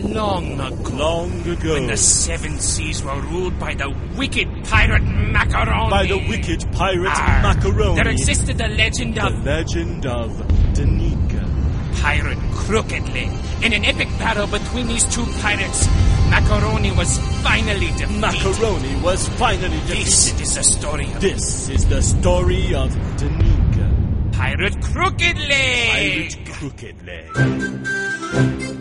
Long ago. Long ago. When the seven seas were ruled by the wicked pirate Macaroni. By the wicked pirate Macaroni. There existed the legend of... The legend of Danica. Pirate Crooked Leg. In an epic battle between these two pirates, Macaroni was finally defeated. Macaroni was finally defeated. This is the story of... This is the story of Danica. Pirate Crooked Leg. Pirate Crooked Leg.